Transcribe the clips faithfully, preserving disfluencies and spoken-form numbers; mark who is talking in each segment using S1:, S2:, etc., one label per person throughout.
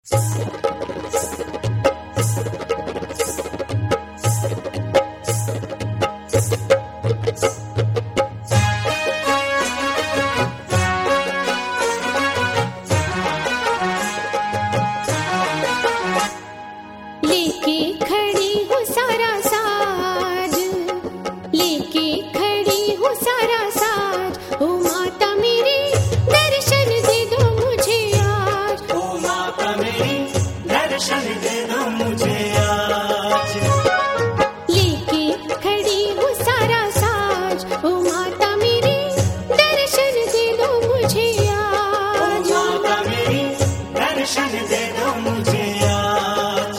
S1: लेके खड़ी हूँ सारा साज, लेके खड़ी हूँ सारा साज। ओ माता मेरी दर्शन दे दो मुझे आज,
S2: ओ माता मेरी दर्शन दे दो मुझे आज।
S1: लेके खड़ी हूँ सारा साज। ओ माता मेरी दर्शन दे दो मुझे
S2: ओ
S1: आज।
S2: माता मेरी दर्शन दे दो मुझे आज।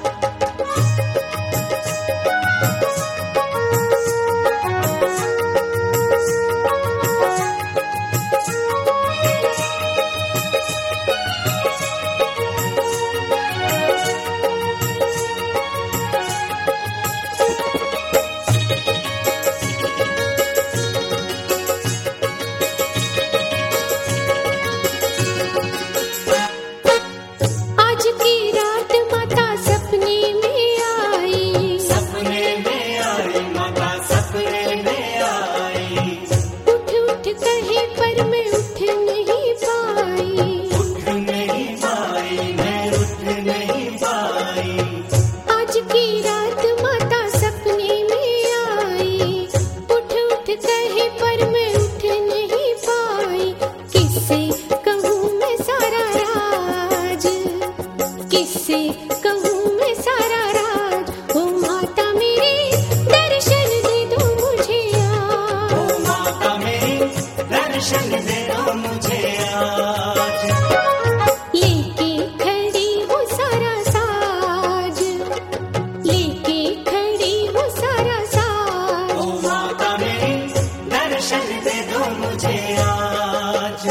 S1: आज की रात माता सपने में आई,
S2: सपने में आई माता सपने में आई।
S1: उठ उठ कहे पर मैं उठ नहीं पाई।
S2: उठ नहीं पाई मैं उठ नहीं पाई।
S1: आज की रात माता सपने में आई, उठ उठ कहे पर मैं उठ नहीं पाई। किससे कहूँ मैं सारा राज, किससे कहूँ मैं सारा राज। ओ माता मेरी दर्शन दे दो मुझे
S2: ओ
S1: आज,
S2: माता मेरी दर्शन दे दो मुझे आज।
S1: लेके खड़ी हूँ सारा साज, लेके खड़ी हूँ सारा
S2: ओ
S1: साज।
S2: माता मेरी दर्शन दे दो मुझे आज।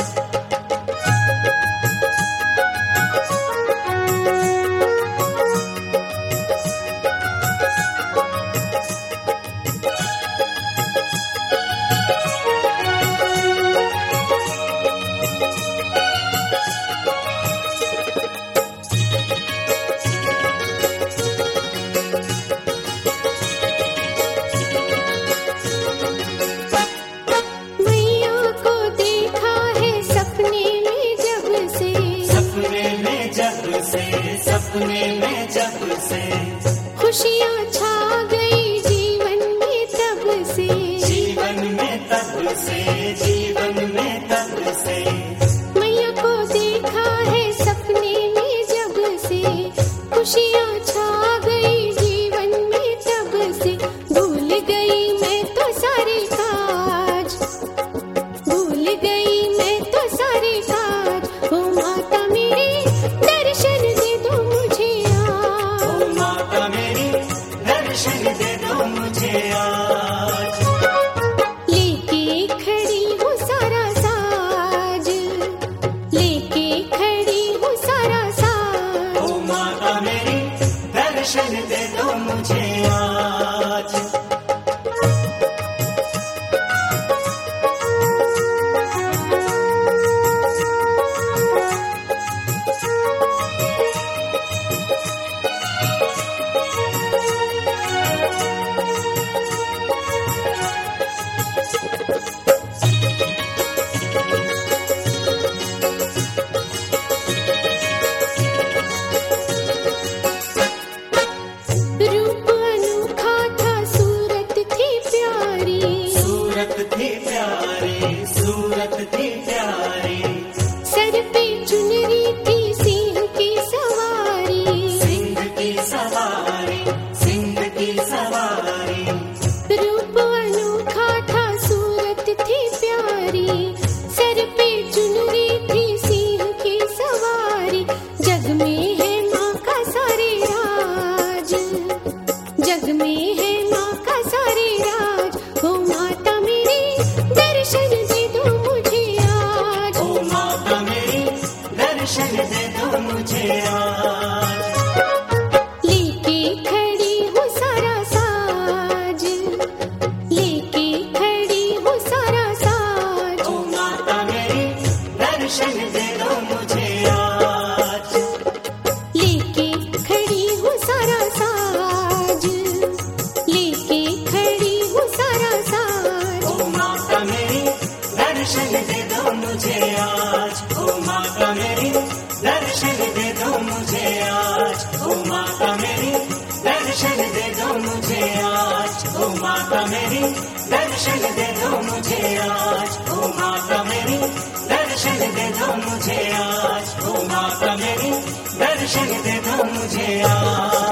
S1: मैया को देखा है सपने में जब से,
S2: सपने में जब से सपने में जब से
S1: खुशियाँ छा गई जीवन में तब से।
S2: जीवन में तब से जीवन में तब से
S1: मैया को देखा है सपने में जब से, खुशियाँ छा गई जीवन में तब से। भूल गई मैं तो सारे काज, भूल गई मैं तो सारे काज। ओ माता मेरी दर्शन दे दो मुझे
S2: ओ
S1: आज,
S2: माता मेरी दर्शन दे दो मुझे आज।
S1: लेके खड़ी हूँ सारा साज, लेके खड़ी हूँ सारा साज।
S2: ओ माता मेरी दर्शन दे दो मुझे आज।
S1: रूप अनोखा था सूरत थी प्यारी,
S2: सूरत थी प्यारी सूरत थी प्यारी।
S1: सर पे चुनरी थी सिंह की सवारी।
S2: सिंह की सवारी सिंह की सवारी।
S1: रूप अनोखा था सूरत थी प्यारी, सर पे चुनरी थी सिंह की सवारी। जग में है माँ का सारे राज, जग में है माँ का सारे राज। ओ माता मेरी दर्शन दे दो मुझे आज,
S2: ओ माता मेरी दर्शन दे दो मुझे आज।
S1: लेके खड़ी हूँ सारा साज, लेके खड़ी हूँ सारा साज।
S2: ओ माता मेरी दर्शन दे दो मुझे आज। दर्शन दे दो मुझे आज। ओ माता मेरी दर्शन दे दो मुझे आज। ओ माता मेरी दर्शन दे दो मुझे आज। ओ माता मेरी दर्शन दे दो मुझे आज। ओ माता मेरी दर्शन दे दो मुझे आज। ओ माता मेरी दर्शन दे दो मुझे आज।